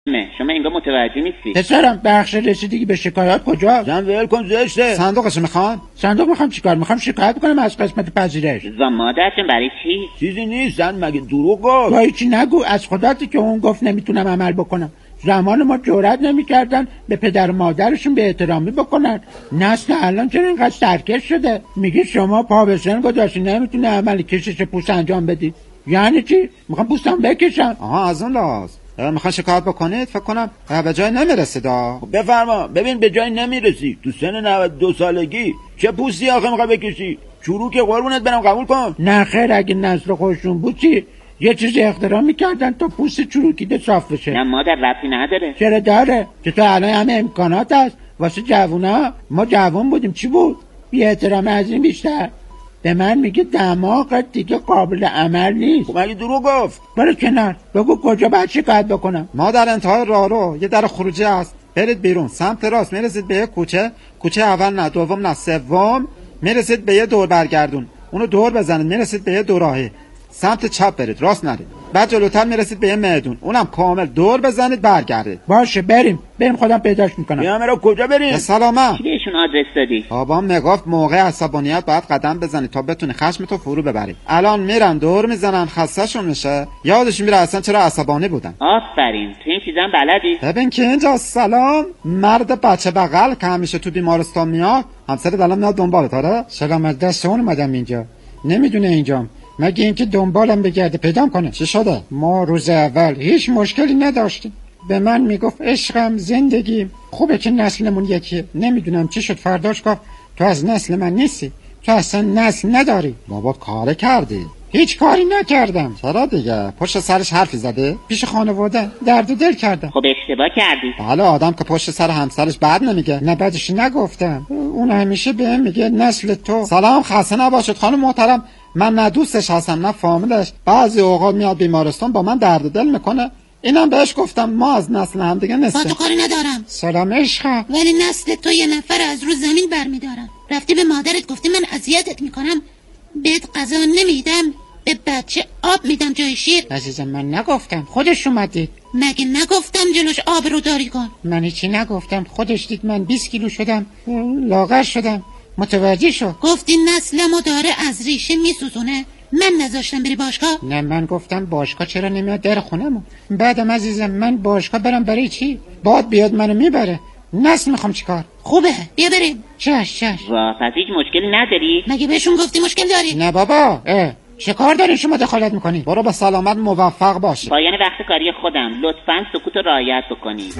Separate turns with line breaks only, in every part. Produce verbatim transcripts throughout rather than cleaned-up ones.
شما انگار متوجه نیستی.
پسرم بخش رسیدگی به شکایات کجا؟
زن ول کن زشته.
صندوقشو میخوام؟ صندوق میخوام چیکار؟ میخوام شکایت کنم از قسمت پذیرش.
زن مادرتون برای چی؟
چیزی نیست. زن مگه دروغ گفت؟
وای چی نگو، از خداتی که اون گفت نمیتونم عمل بکنم. زمان ما جرئت نمیکردن به پدر و مادرشون به احترامی بکنن. نسل الان چرا اینقدر سرکش شده؟ میگی شما پا به سن گذاشتی نمیتونه عمل کشش پوست انجام بدید. یعنی چی؟ میخوام پوستم بکشم.
آها از اون لحاظ میخوان شکایت بکنید؟ فکر کنم به جای نمیرسید.
بفرما. ببین به جای نمیرسی. تو سن نود و دو سالگی چه پوستی آخه میخوای بکشی؟ چروک قربونت برم قبول کن.
نه خیر، اگه نسل خودشون بود چی؟ یه چیزی اختراع میکردن تا پوست چروکیده صاف بشه.
نه مادر ربطی نداره.
چرا داره؟ که تو الان همه امکانات هست واسه جوونا. ما جوون بودیم چی بود؟ بی احترام از این بیشتر. به من میگه دماغت دیگه قابل عمل نیست.
خب مگه دروغ گفت؟
برو کنار. بگو کجا باید شکایت بکنم.
ما در انتهای راهرو یه در خروجی هست، برید بیرون سمت راست میرسید به یه کوچه. کوچه اول نه، دوم نه، سوم میرسید به یه دور برگردون، اونو دور بزنید میرسید به یه دوراهی. سمت چپ برید، راست نرید. بعد جلوتر میرسید به یه میدون، اونم کامل دور بزنید برگردید.
باشه بریم بریم خودم پیداش میکنم.
بیا مرا کجا بریم؟
سلامت.
کی بهشون آدرس دادی؟
بابام میگفت موقع عصبانیت باید قدم بزنی تا بتونی خشمتو فرو ببری. الان میرن دور میزنن خستهشون میشه، یادش میره اصلا چرا عصبانی بودن.
آفرین، تو این چیزا بلدی.
ببین که اینجا سلام مرد بچه بغل که همیشه تو بیمارستان میاد، همسرت الان میاد دنبالت. آره
سلام دست اون اومدم اینجا. نمیدونه اینجام، مگه اینکه دنبالم بگرده پیدام کنه.
چی شده؟
ما روز اول هیچ مشکلی نداشتیم. به من میگفت عشقم زندگیم. خوبه که نسلمون یکیه. نمیدونم چی شد فرداش گفت تو از نسل من نیستی، تو اصلا نسل نداری.
بابا کار کردی؟
هیچ کاری نکردم.
چرا دیگه؟ پشت سرش حرفی زده؟
پیش خانواده درد و دل کردم.
خب اشتباه کردی.
بله آدم که پشت سر همسرش بد نمیگه.
نه بدش نگفتم، اون همیشه بهم میگه نسل تو.
سلام خسته نباشید خانم محترم، من نه دوستش هستم نه فامیلش. بعضی اوقات میاد بیمارستان با من درد دل میکنه، اینم بهش گفتم ما از نسل هم دیگه نیستیم.
با تو کاری ندارم.
سلام عشقم.
ولی نسل تو یه نفر از رو زمین برمیدارم. رفتی به مادرت گفتی من اذیتت میکنم، بهت غذا نمیدم، به بچه آب میدم جای شیر.
عزیزم من نگفتم، خودش اومد.
مگه نگفتم جلوش آب رو داری کن؟
من هیچی نگفتم، خودش دید من بیست کیلو شدم، لاغر شدم، متوجه شد.
گفتی نسلمو داره از ریشه میسوزونه، من نذاشتم بری باشگاه؟
نه من گفتم باشگاه چرا نمیاد در خونمو. بعدم عزیزم من باشگاه برم برای چی؟ باد بیاد منو میبره. نسل میخوام چیکار؟
خوبه بیا بریم.
چش چش.
وا پس هیچ مشکلی نداری؟
مگه بهشون گفتی مشکل داری؟
نه بابا. اه چه کار دارین شما دخالت میکنی؟
برو به سلامت موفق باشی.
پایان وقت کاری خودم، لطفاً سکوت رو رعایت بکنید.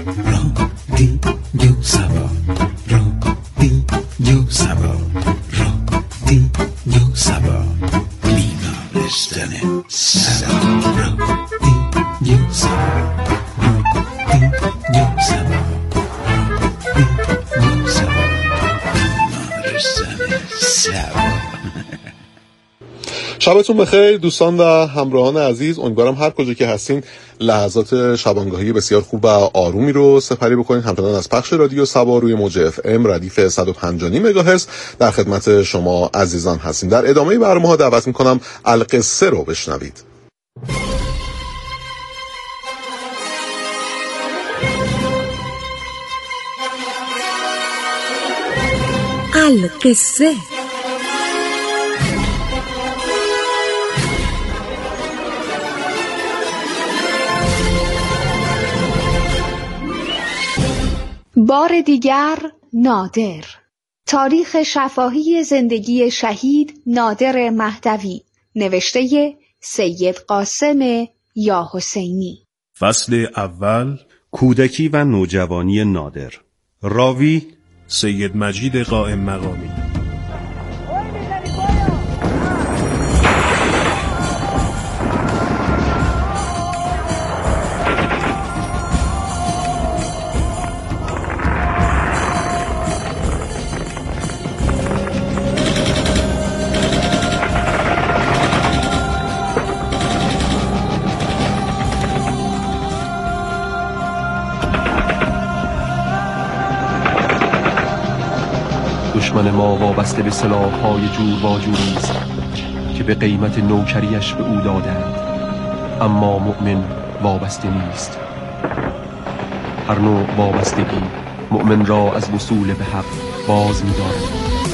رادیو سبا رادیو سبا رادیو سبا بیمارستان سبا رادیو سبا رادیو سبا رادیو سبا بیمارستان سبا.
شبتون بخیر دوستان و همراهان عزیز، امیدوارم هر کجا که هستین لحظات شبانگاهی بسیار خوب و آرومی رو سپری بکنید. همچنان از پخش رادیو سبا روی موج اف ام ردیف صد و پنج و نیم مگاهرتز در خدمت شما عزیزان هستیم. در ادامه برنامه‌ها دعوت میکنم القصه رو بشنوید.
القصه. بار دیگر نادر. تاریخ شفاهی زندگی شهید نادر مهدوی، نوشته سید قاسم یا حسینی.
فصل اول، کودکی و نوجوانی نادر. راوی سید مجید قائم مقامی.
دشمن ما وابسته به سلاح‌های جور و جوری است که به قیمت نوکریش به او دادند، اما مؤمن وابسته نیست. هر نوع وابستگی مؤمن را از وصول به حق باز می‌دارد.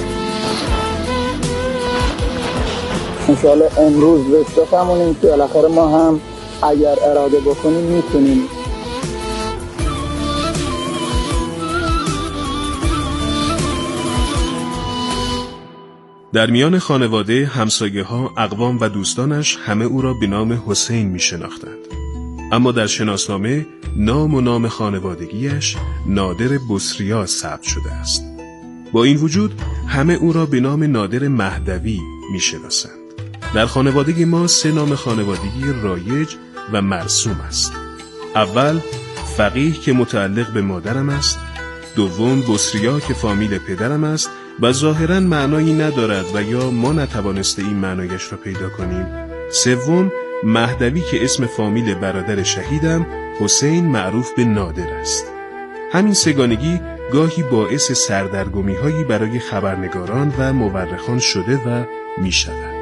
انشاءالله امروز بهش بفهمونیم که بالاخره ما هم اگر اراده بکنیم میتونیم.
در میان خانواده، همسایه ها، اقوام و دوستانش همه او را به نام حسین می شناختند. اما در شناسنامه نام و نام خانوادگیش نادر بصریا ثبت شده است. با این وجود همه او را به نام نادر مهدوی می شناسند. در خانواده ما سه نام خانوادگی رایج و مرسوم است. اول فقیه که متعلق به مادرم است، دوم بصریا که فامیل پدرم است و ظاهراً معنایی ندارد و یا ما نتوانسته این معنایش را پیدا کنیم. سوم مهدوی که اسم فامیل برادر شهیدم حسین معروف به نادر است. همین سگانگی گاهی باعث سردرگمی هایی برای خبرنگاران و مورخان شده و می شود.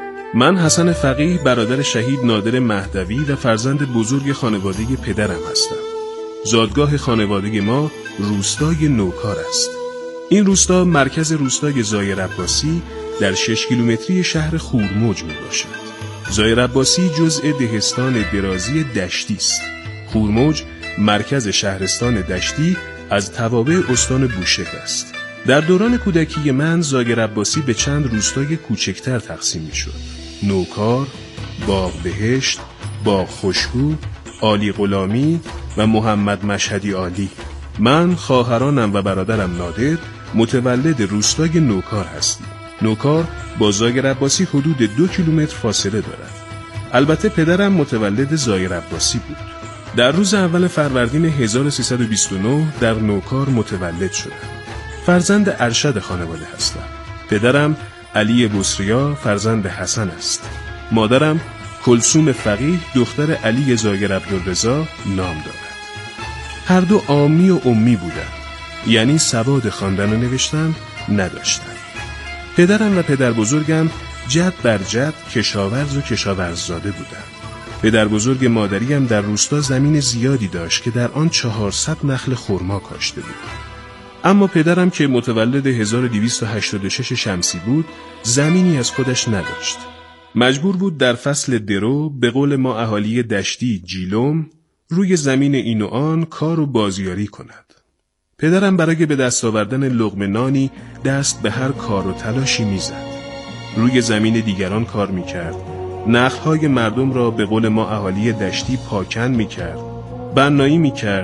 من حسن فقیه برادر شهید نادر مهدوی و فرزند بزرگ خانواده پدرم هستم. زادگاه خانواده ما روستای نوکار است. این روستا مرکز روستای زایر عباسی در شش کیلومتری شهر خورموج می باشد. زایر عباسی جزء دهستان درازی دشتی است. خورموج مرکز شهرستان دشتی از توابع استان بوشهر است. در دوران کودکی من زایر عباسی به چند روستای کوچکتر تقسیم می شد. نوکار، باغ بهشت، باغ خوشگو، عالی غلامی و محمد مشهدی عالی. من، خواهرانم و برادرم نادر متولد روستای نوکار هستیم. نوکار با زایر عباسی حدود دو کیلومتر فاصله دارد. البته پدرم متولد زایر عباسی بود. در روز اول فروردین هزار و سیصد و بیست و نه در نوکار متولد شدم. فرزند ارشد خانواده هستم. پدرم علی بصریا فرزند حسن است. مادرم کلثوم فقیه دختر علی زایر عبدالرضا نام دارد. هر دو عامی و امی بودند، یعنی سواد خواندن و نوشتن نداشتند. پدرم و پدر بزرگم جد بر جد کشاورز و کشاورززاده بودند. پدر بزرگ مادریم در روستا زمین زیادی داشت که در آن چهارصد نخل خرما کاشته بود. اما پدرم که متولد هزار و دویست و هشتاد و شش شمسی بود زمینی از خودش نداشت. مجبور بود در فصل درو به قول ما اهالی دشتی جیلوم روی زمین این و آن کار و بازیاری کند. پدرم برای به دست آوردن لقمه نانی دست به هر کار و تلاشی میزد. روی زمین دیگران کار میکرد. نخلهای مردم را به قول ما اهالی دشتی پاکن میکرد. بنایی میکرد.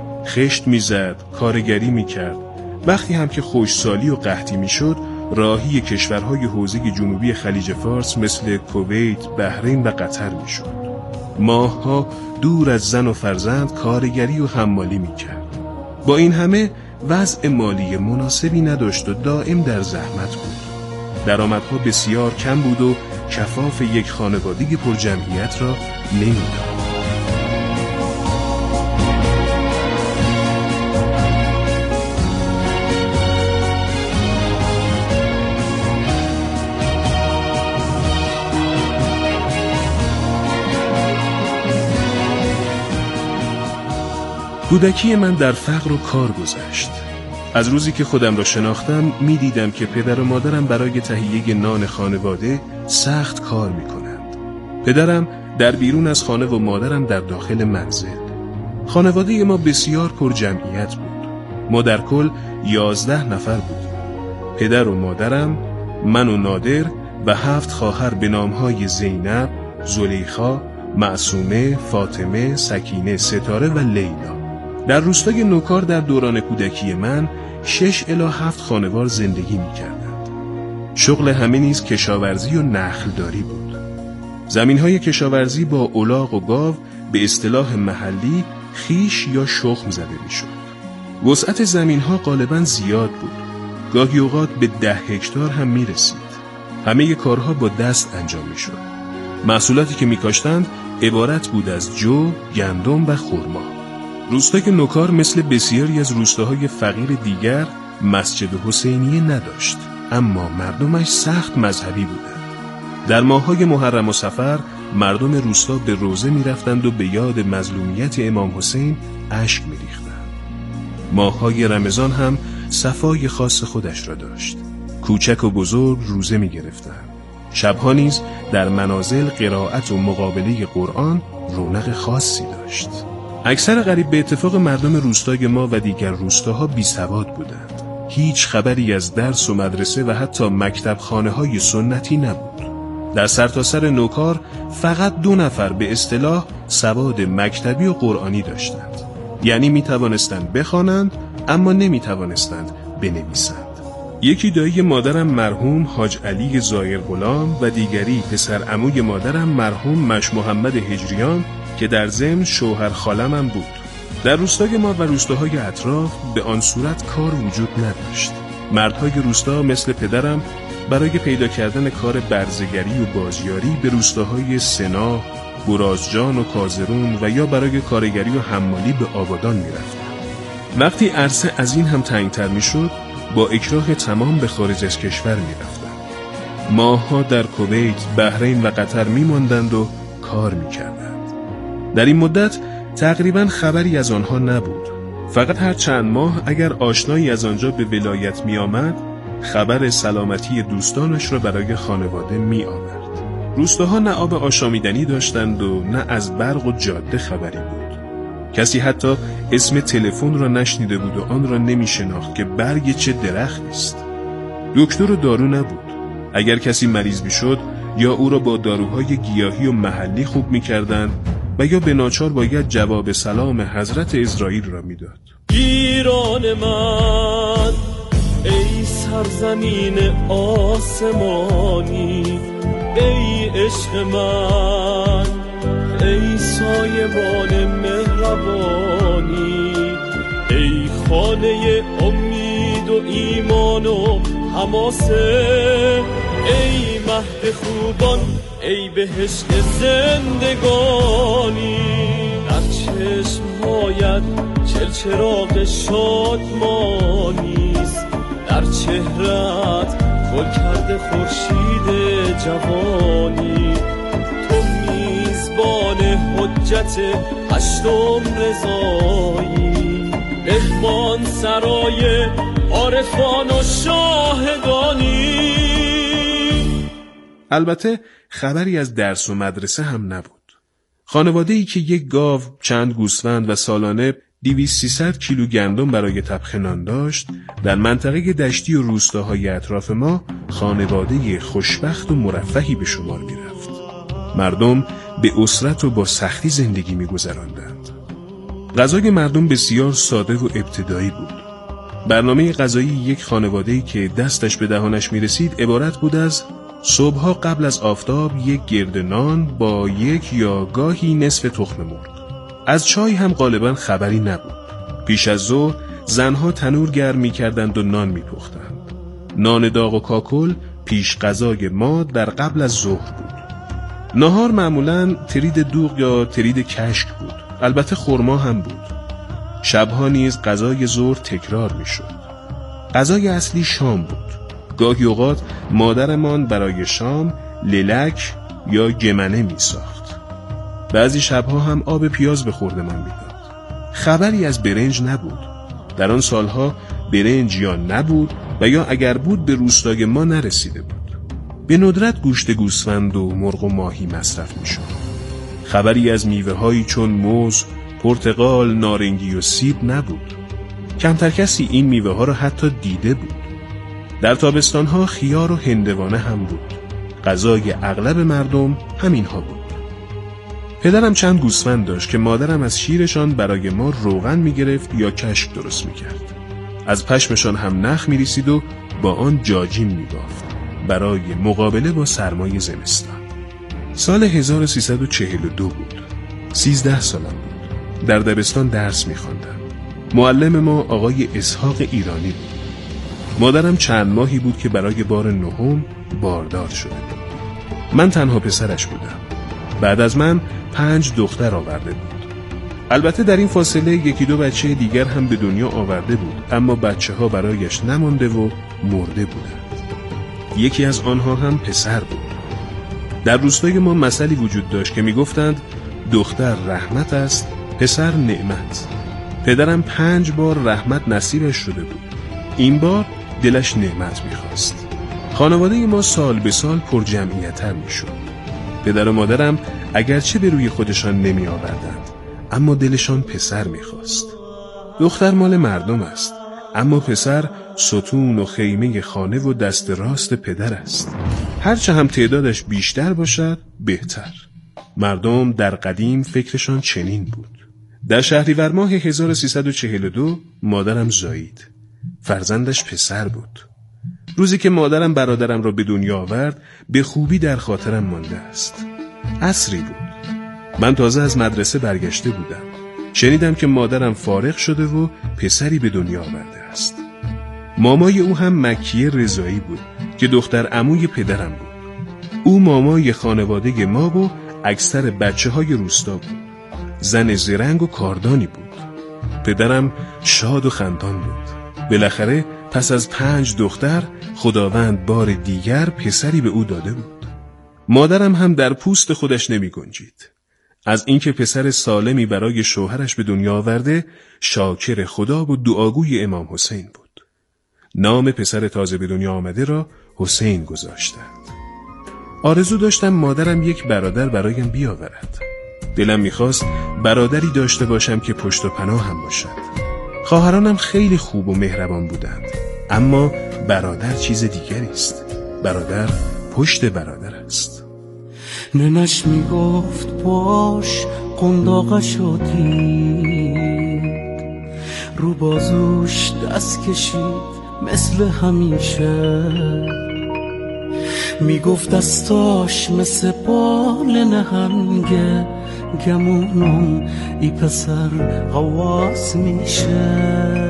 خشت میزد. کارگری میکرد. وقتی هم که خشکسالی و قحطی میشد راهی کشورهای حوزه جنوبی خلیج فارس مثل کویت، بحرین و قطر میشد. ماهها دور از زن و فرزند کارگری و حمالی میکرد. با این همه وضع مالی مناسبی نداشت و دائم در زحمت بود. درآمدها بسیار کم بود و کفاف یک خانواده پر جمعیت را نمیداد. کودکی من در فقر و کار گذشت. از روزی که خودم را شناختم می دیدم که پدر و مادرم برای تهیه نان خانواده سخت کار می کنند. پدرم در بیرون از خانه و مادرم در داخل منزل. خانواده ما بسیار پر جمعیت بود. ما در کل یازده نفر بودیم. پدر و مادرم، من و نادر و هفت خواهر به نامهای زینب، زلیخا، معصومه، فاطمه، سکینه، ستاره و لیلا. در روستای نوکار در دوران کودکی من شش الی هفت خانوار زندگی می کردند. شغل همه نیز کشاورزی و نخلداری بود. زمینهای کشاورزی با الاغ و گاو به اصطلاح محلی خیش یا شخم زده می شد. وسعت زمینها غالباً زیاد بود. گاهی اوقات به ده هکتار هم می رسید. همه کارها با دست انجام می شد. محصولاتی که می کاشتند عبارت بود از جو، گندم و خرما. روستای نوکار مثل بسیاری از روستاهای فقیر دیگر مسجد حسینیه نداشت، اما مردمش سخت مذهبی بودند. در ماه‌های محرم و صفر مردم روستا به روزه می رفتند و به یاد مظلومیت امام حسین اشک می ریختند. ماه‌های رمضان هم صفای خاص خودش را داشت. کوچک و بزرگ روزه می گرفتند. شبها نیز در منازل قرائت و مقابله قرآن رونق خاصی داشت. اکثر قریب به اتفاق مردم روستای ما و دیگر روستاها بی سواد بودند. هیچ خبری از درس و مدرسه و حتی مکتب خانه های سنتی نبود. در سرتاسر نوکار فقط دو نفر به اصطلاح سواد مکتبی و قرآنی داشتند. یعنی می توانستند بخوانند اما نمی توانستند بنویسند. یکی دایی مادرم مرحوم حاج علی زایر غلام و دیگری پسر عموی مادرم مرحوم مش محمد هجریان که در ضمن شوهر خالمم بود. در روستای ما و روستاهای اطراف به آن صورت کار وجود نداشت. مردهای روستا مثل پدرم برای پیدا کردن کار برزگری و بازیاری به روستاهای سنا، برازجان و کازرون و یا برای کارگری و حمالی به آبادان می رفتن. وقتی عرصه از این هم تنگتر می شد با اکراه تمام به خارج از کشور می رفتن. ماه‌ها در کویت، بحرین و قطر می ماندند و کار می کردند. در این مدت تقریباً خبری از آنها نبود. فقط هر چند ماه اگر آشنایی از آنجا به ولایت می آمد خبر سلامتی دوستانش را برای خانواده می آورد. روستاها نه آب آشامیدنی داشتند و نه از برق و جاده خبری بود. کسی حتی اسم تلفن را نشنیده بود و آن را نمی شناخت که برگ چه درختی است. دکتر و دارو نبود. اگر کسی مریض می شد یا او را با داروهای گیاهی و محلی خوب می کردند و یا به ناچار باید جواب سلام حضرت اسرائیل را می داد.
ایران من ای سرزمین آسمانی، ای عشق من، ای سایبان مهربانی، ای خانه امید و ایمان و حماسه، ای مهد خوبان، ای بهشت زندگانی. در چشمهایت چل چراغ شادمانیست، در چهرت گل کرده خورشید جوانی. تو میزبان حجت هشتم رضایی، مهمان سرای عارفان و شاهدانی.
البته خبری از درس و مدرسه هم نبود. خانواده‌ای که یک گاو، چند گوسفند و سالانه دویست سیصد کیلو گندم برای طبخ نان داشت، در منطقه دشتی و روستاهای اطراف ما خانواده خوشبخت و مرفهی به شمار می رفت. مردم به اسرت و با سختی زندگی می گذراندند. غذای مردم بسیار ساده و ابتدایی بود. برنامه غذایی یک خانواده‌ای که دستش به دهانش می رسید عبارت بود از صبحها قبل از آفتاب یک گرد نان با یک یا گاهی نصف تخم مرغ. از چای هم غالباً خبری نبود. پیش از ظهر زنها تنور گرم می کردند و نان می پختند. نان داغ و کاکل پیش غذای ما در قبل از ظهر بود. نهار معمولاً ترید دوغ یا ترید کشک بود. البته خرما هم بود. شبها نیز غذای ظهر تکرار می شد. غذای اصلی شام بود. گاهی اوقات مادرمان برای شام للک یا گمنه می ساخت. بعضی شبها هم آب پیاز به خوردمان میداد. خبری از برنج نبود. در آن سالها برنج یا نبود و یا اگر بود به روستای ما نرسیده بود. به ندرت گوشت گوسفند و مرغ و ماهی مصرف میشد. خبری از میوه هایی چون موز، پرتقال، نارنگی و سیب نبود. کمتر کسی این میوه ها را حتی دیده بود. در تابستان ها خیار و هندوانه هم بود. غذای اغلب مردم همین ها بود. پدرم چند گوسفند داشت که مادرم از شیرشان برای ما روغن می گرفت یا کشک درست می کرد. از پشمشان هم نخ می ریسید و با آن جاجین می بافت برای مقابله با سرمای زمستان. سال هزار و سیصد و چهل و دو بود. سیزده سالم بود. در دبستان درس می خواندم. معلم ما آقای اسحاق ایرانی بود. مادرم چند ماهی بود که برای بار نهم باردار شده بود. من تنها پسرش بودم. بعد از من پنج دختر آورده بود. البته در این فاصله یکی دو بچه دیگر هم به دنیا آورده بود، اما بچه ها برایش نمانده و مرده بودند. یکی از آنها هم پسر بود. در روستای ما مثلی وجود داشت که میگفتند دختر رحمت است، پسر نعمت. پدرم پنج بار رحمت نصیبش شده بود. این بار دلش نعمت میخواست. خانواده ما سال به سال پر جمعیت‌تر میشد. پدر و مادرم اگرچه به روی خودشان نمی آوردند، اما دلشان پسر میخواست. دختر مال مردم است، اما پسر ستون و خیمه خانه و دست راست پدر است. هرچه هم تعدادش بیشتر باشد بهتر. مردم در قدیم فکرشان چنین بود. در شهریور ماه هزار و سیصد و چهل و دو مادرم زایید. فرزندش پسر بود. روزی که مادرم برادرم را به دنیا آورد به خوبی در خاطرم مانده است. عصری بود. من تازه از مدرسه برگشته بودم. شنیدم که مادرم فارغ شده و پسری به دنیا آورده است. مامای او هم مکیه رضایی بود که دختر عموی پدرم بود. او مامای خانواده ما و اکثر بچه های روستا بود. زن زرنگ و کاردانی بود. پدرم شاد و خندان بود. بالاخره پس از پنج دختر خداوند بار دیگر پسری به او داده بود. مادرم هم در پوست خودش نمی گنجید. از اینکه پسر سالمی برای شوهرش به دنیا آورده شاکر خدا و دعاگوی امام حسین بود. نام پسر تازه به دنیا آمده را حسین گذاشتند. آرزو داشتم مادرم یک برادر برایم بیاورد. دلم میخواست برادری داشته باشم که پشت و پناه هم باشد. خواهرانم خیلی خوب و مهربان بودند، اما برادر چیز دیگری است. برادر پشت برادر است.
ننش میگفت باش قنداقشو دید، رو بازوش دست کشید مثل همیشه. میگفت دستاش مثل بال نهنگه، گمونم ای پسر غواص میشه.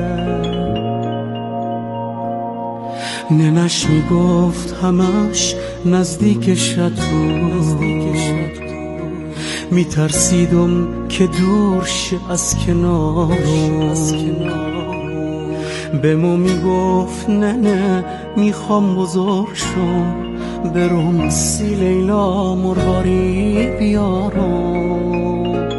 ننش میگفت همش نزدیکش بود، میترسیدم که دور شه از کنارم. به مو میگفت نه نه میخوام بزرگ شم، برم سی لیلا مرغاری بیارم.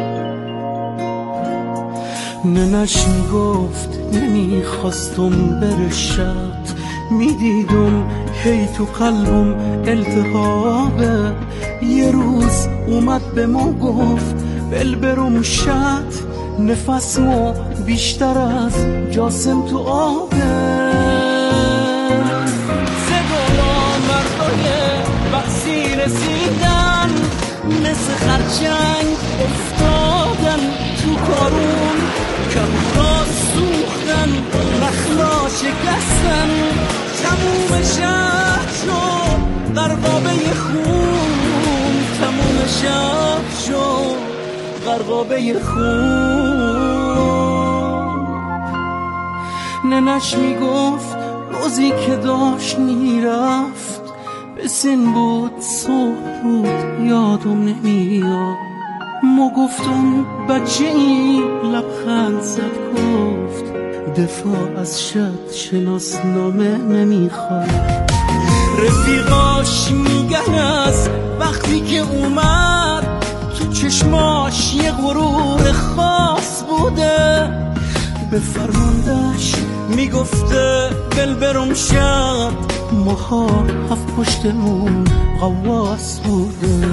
ننش میگفت نمیخواستم برشد، میدیدم هی تو قلبم التهابه. یه روز اومد به ما گفت بل برم شد، نفسمو بیشتر از جاسم تو آبه. سگالا مردای بحثی رسیدن، مثل خرچنگ افتادن تو کارون. کبورا سوختن نخلا شکستن، تموم شهر شد غرقابه خون. تموم شهر شد غرقابه خون. ننش میگفت روزی که داشت میرفت، به سن بود صبح بود یادم نمیاد. ما گفتم بچه این لبخند زد گفت دفاع از شد شناسنامه نمیخواد. رفیقاش میگن از وقتی که اومد تو چشماش یه غرور خاص بوده. به فرماندهش میگفته بل برم شد، ماها هفت پشتمون غواص بوده.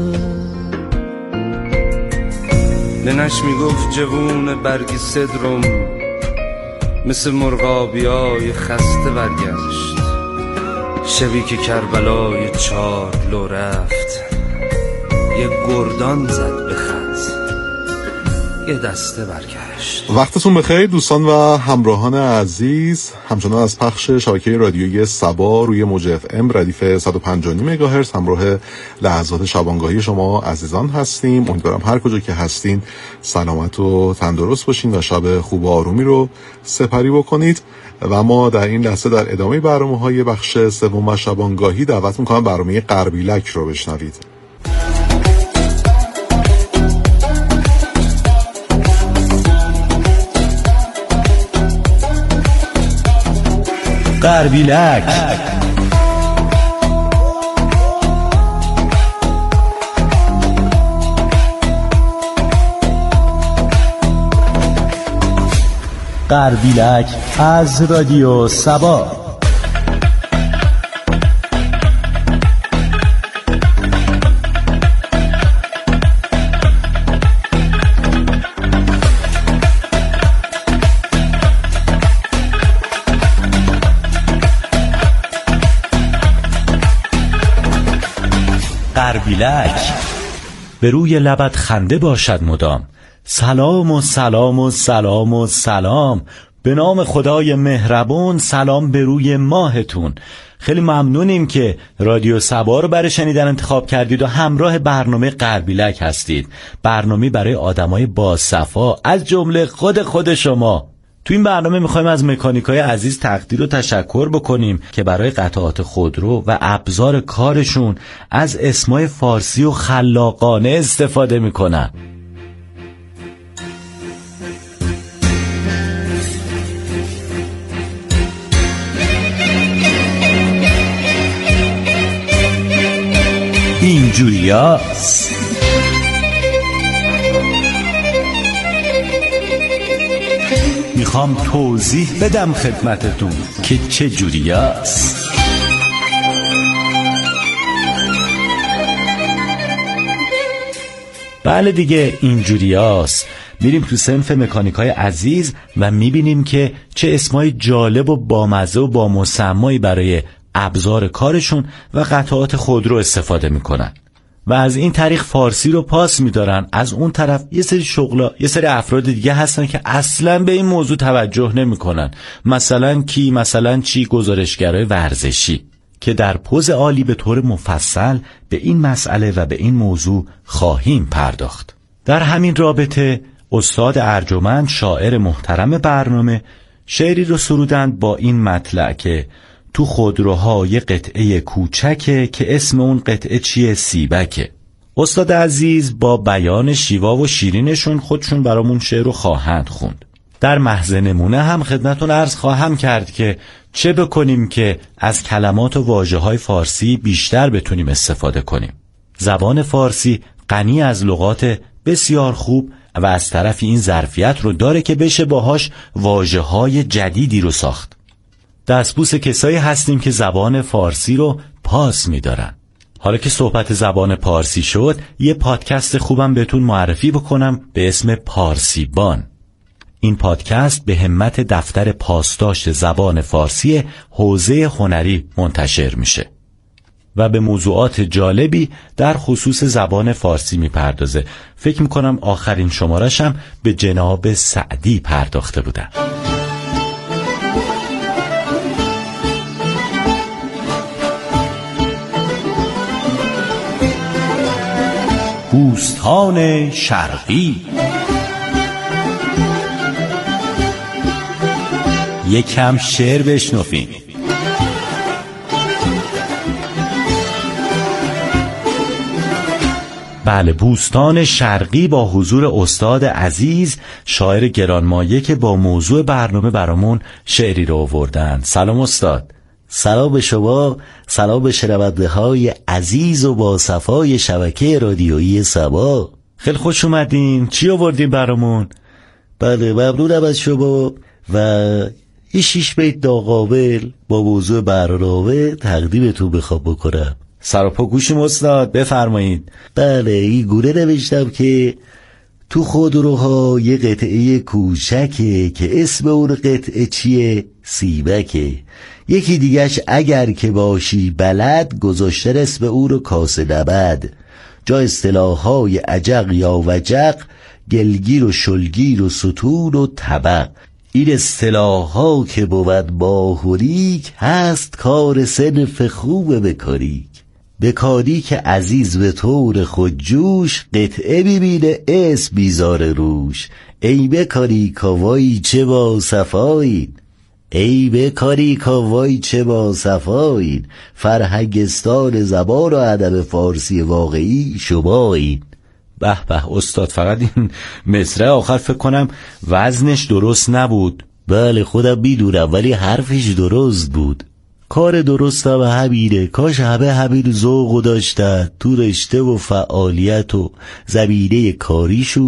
ننش میگفت جوون برگی صدرم، مثل مرغابیای خسته برگشت. شبی که کربلای چار لو رفت، یه گردان زد به خز، یه دسته برگشت.
وقتتون بخیر دوستان و همراهان عزیز. همچنان از پخش شبکه رادیویی سبا روی موج اف ام ردیف صد و پنج و نیم مگاهرتز همراه لحظات شبانگاهی شما عزیزان هستیم. امیدوارم هر کجا که هستین سلامت و تندرست باشین و شب خوب و آرومی رو سپری بکنید. و ما در این لحظه در ادامه برنامه‌های بخش سوم شبانگاهی دعوت می‌کنم برنامه غربیلک رو بشنوید.
غربیلک غربیلک از رادیو سبا. غربیلک به روی لبت خنده باشد مدام، سلام و سلام و سلام و سلام، به نام خدای مهربون، سلام به روی ماهتون. خیلی ممنونیم که رادیو سبا رو برای شنیدن انتخاب کردید و همراه برنامه غربیلک هستید، برنامه برای آدمای باصفا از جمله خود خود شما. تو این برنامه میخوایم از مکانیکای عزیز تقدیر و تشکر بکنیم که برای قطعات خودرو و ابزار کارشون از اسمای فارسی و خلاقانه استفاده میکنن. اینجوریاست. میخوام توضیح بدم خدمتتون که چه جوریاست. بله دیگه اینجوریاست. میریم تو صنف مکانیکای عزیز و میبینیم که چه اسمای جالب و بامزه و با مسمایی برای ابزار کارشون و قطعات خودرو استفاده میکنن و از این طریق فارسی رو پاس میدارن. از اون طرف یه سری شغلا، یه سری افراد دیگه هستن که اصلا به این موضوع توجه نمیکنن. مثلا کی؟ مثلا چی؟ گزارشگرای ورزشی که در پوز عالی به طور مفصل به این مسئله و به این موضوع خواهیم پرداخت. در همین رابطه استاد ارجمند، شاعر محترم برنامه، شعری رو سرودند با این مطلع که تو خودروها یه قطعه کوچکه که اسم اون قطعه چیه؟ سیبکه. استاد عزیز با بیان شیوا و شیرینشون خودشون برامون شعر رو خواهند خوند. در محض نمونه هم خدمتون عرض خواهم کرد که چه بکنیم که از کلمات و واژه‌های فارسی بیشتر بتونیم استفاده کنیم. زبان فارسی غنی از لغات بسیار خوب و از طرفی این ظرفیت رو داره که بشه باهاش واژه‌های جدیدی رو ساخت. دستبوس کسایی هستیم که زبان فارسی رو پاس می‌دارن. حالا که صحبت زبان پارسی شد، یه پادکست خوبم بهتون معرفی بکنم به اسم پارسیبان. این پادکست به همت دفتر پاسداشت زبان فارسی حوزه هنری منتشر میشه و به موضوعات جالبی در خصوص زبان فارسی میپردازه. فکر میکنم آخرین شماره‌شم به جناب سعدی پرداخته بودن. بوستان شرقی. یکم شعر بشنویم. بله، بوستان شرقی با حضور استاد عزیز، شاعر گرانمایه که با موضوع برنامه برامون شعری رو آوردن. سلام استاد.
سلام به شما، سلام به شنونده های عزیز و با صفای شبکه رادیویی سبا.
خیلی خوش اومدین. چی آوردین برامون؟
بله ممنونم از شما و یه شیش بیت ناقابل با موضوع برنامه تقدیمتون بخوام بکنم.
سراپا گوشیم استاد، بفرمایید.
بله، این گونه نوشتم که تو خودروها یه قطعه کوچکه که اسم اون قطعه چیه؟ سیبکه. یکی دیگهش اگر که باشی بلد، گذاشتن اسم اون رو کاسه نبد. جا اصطلاحهای عجق یا وجق، گلگیر و شلگیر و ستون و طبق. این اصطلاحها که بود باهوریک، هست کار صنف خوب بکاریک. بکاری که عزیز به طور خودجوش، قطعه ببینه اسم بیزار روش. ای بکاری کاوای چه با صفایین، ای بکاری کاوای چه با صفایین. فرهنگستان زبان و ادب فارسی واقعی شمایین.
به به استاد، فقط این مصرع آخر فکر کنم وزنش درست نبود.
بله خودم میدونم، ولی حرفش درست بود. کار درست هم همینه. کاش همه همین ذوق داشتن تو رشته و فعالیت و زمینه کاریشون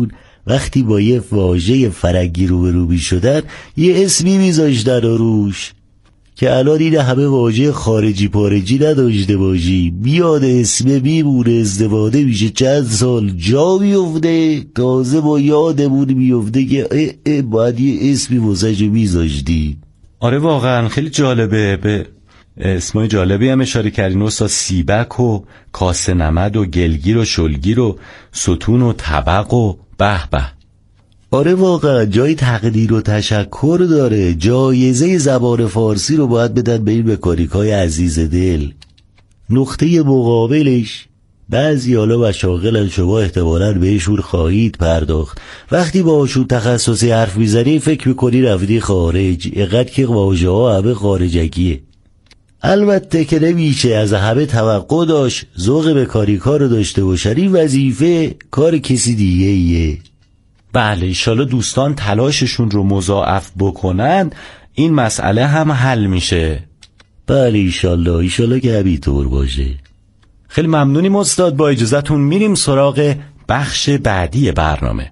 وقتی با یه واژه فرنگی روبرو می‌شدن یه اسمی میذاشتن روش که الان این همه واژه خارجی پارجی نداشته باشی، بیاد اسم میمونه، استفاده میشه، چند سال جا میفته، تازه با یادمون میفته که اه اه باید یه اسمی واسه میذاشتی.
آره واقعا خیلی جالبه. به اسمای جالبی هم اشاره کردین استاد، سیبک و کاسه نمد و گلگیر و شلگیر و ستون و طبق و به به.
آره واقعا جای تقدیر و تشکر داره. جایزه زبان فارسی رو باید بدن به این مکانیکای عزیز دل. نقطه مقابلش بعضی حالا مشاغلن، شما احتمالاً بهشون خواهید پرداخت، وقتی باهاشون تخصصی حرف میزنی فکر میکنی رفتی خارج، اینقدر که واژه ها همه خارجگیه. البته که نمیشه از همه توقع داشت ذوق مکانیکا رو داشته باشن، این وظیفه کار کسی دیگه ایه.
بله ایشالا دوستان تلاششون رو مضاعف بکنن این مسئله هم حل میشه.
بله ایشالله، ایشالله که همینطور باشه.
خیلی ممنونیم استاد، با اجازهتون میریم سراغ بخش بعدی برنامه.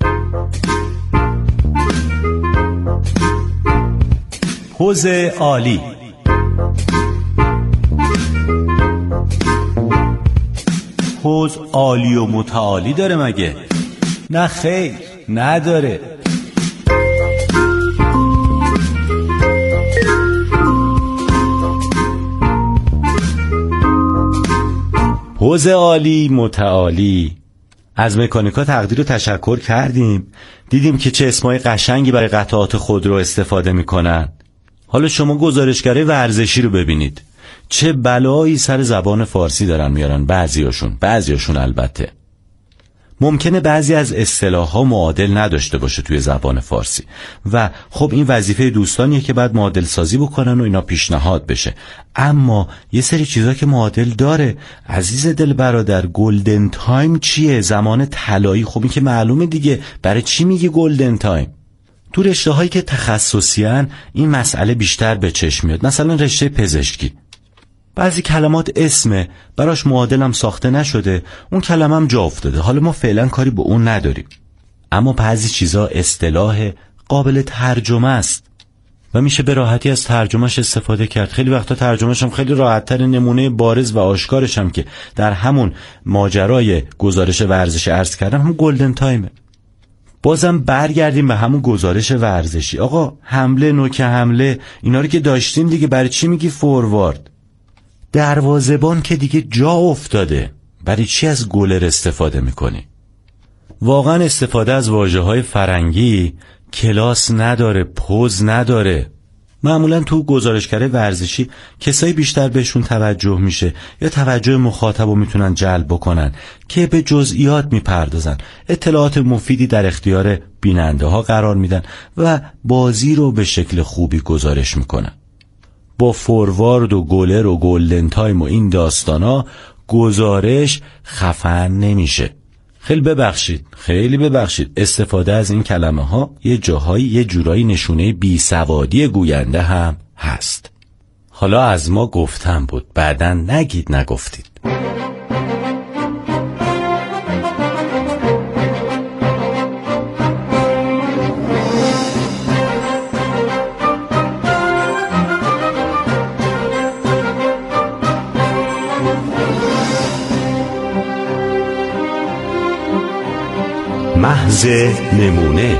حوض عالی. حوض عالی و متعالی داره مگه؟ نه خیر نداره. حوض عالی متعالی. از مکانیکا تقدیر و تشکر کردیم، دیدیم که چه اسمای قشنگی برای قطعات خودرو استفاده میکنن. حالا شما گزارشگرای ورزشی رو ببینید چه بلایی سر زبان فارسی دارن میارن. بعضیاشون بعضیاشون البته ممکنه بعضی از اصطلاح‌ها معادل نداشته باشه توی زبان فارسی و خب این وظیفه دوستانیه که بعد معادل سازی بکنن و اینا پیشنهاد بشه، اما یه سری چیزا که معادل داره. عزیز دل برادر، گلدن تایم چیه؟ زمان طلایی. خب این که معلومه دیگه، برای چی میگی گلدن تایم؟ تو رشته‌هایی که تخصصیان این مسئله بیشتر به چشم میاد، مثلا رشته پزشکی. بعضی کلمات اسمه براش معادلم ساخته نشده، اون کلمه هم جا افتاده، حالا ما فعلا کاری به اون نداریم. اما بعضی چیزا اصطلاح قابل ترجمه است و میشه به راحتی از ترجمهش استفاده کرد. خیلی وقتا ترجمهش هم خیلی راحت‌تر. نمونه بارز و آشکارش هم که در همون ماجرای گزارش ورزش عرض کردم هم گلدن تایمه. بازم برگردیم به همون گزارش ورزشی. آقا حمله، نوک حمله، اینا رو که داشتیم دیگه، برای چی میگی فوروارد؟ دروازه‌بان که دیگه جا افتاده، برای چی از گلر استفاده میکنی؟ واقعا استفاده از واژه‌های فرنگی کلاس نداره، پوز نداره. معمولا تو گزارشگر ورزشی کسایی بیشتر بهشون توجه میشه یا توجه مخاطب رو میتونن جلب بکنن که به جزئیات میپردازن، اطلاعات مفیدی در اختیار بیننده ها قرار میدن و بازی رو به شکل خوبی گزارش میکنن. با فوروارد و گلر و گلدن تایم و این داستانا گزارش خفن نمیشه. خیلی ببخشید خیلی ببخشید استفاده از این کلمه ها یه جاهایی یه جورایی نشونه بی سوادی گوینده هم هست. حالا از ما گفتم بود، بعداً نگید نگفتید. محض نمونه.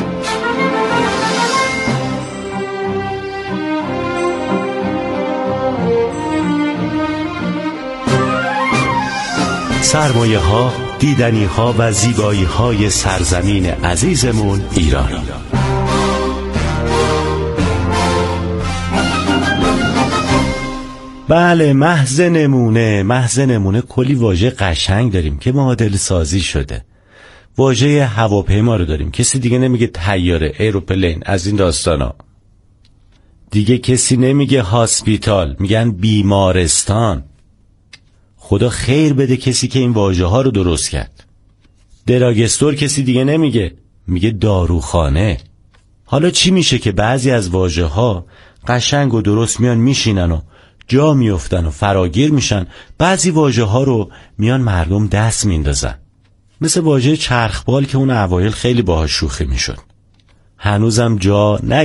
سرمایه ها، دیدنی ها و زیبایی های سرزمین عزیزمون ایران. بله محض نمونه. محض نمونه کلی واژه قشنگ داریم که معادل سازی شده. واژه هواپیما رو داریم، کسی دیگه نمیگه طیاره، ایروپلین، از این داستانا. دیگه کسی نمیگه هاسپیتال، میگن بیمارستان. خدا خیر بده کسی که این واژه ها رو درست کرد. دراگستور کسی دیگه نمیگه، میگه داروخانه. حالا چی میشه که بعضی از واژه ها قشنگ و درست میان میشینن و جا میافتن و فراگیر میشن، بعضی واژه ها رو میان مردم دست میندازن. مثل واژه چرخبال که اون اوایل خیلی باهاش شوخی میشد. هنوزم جا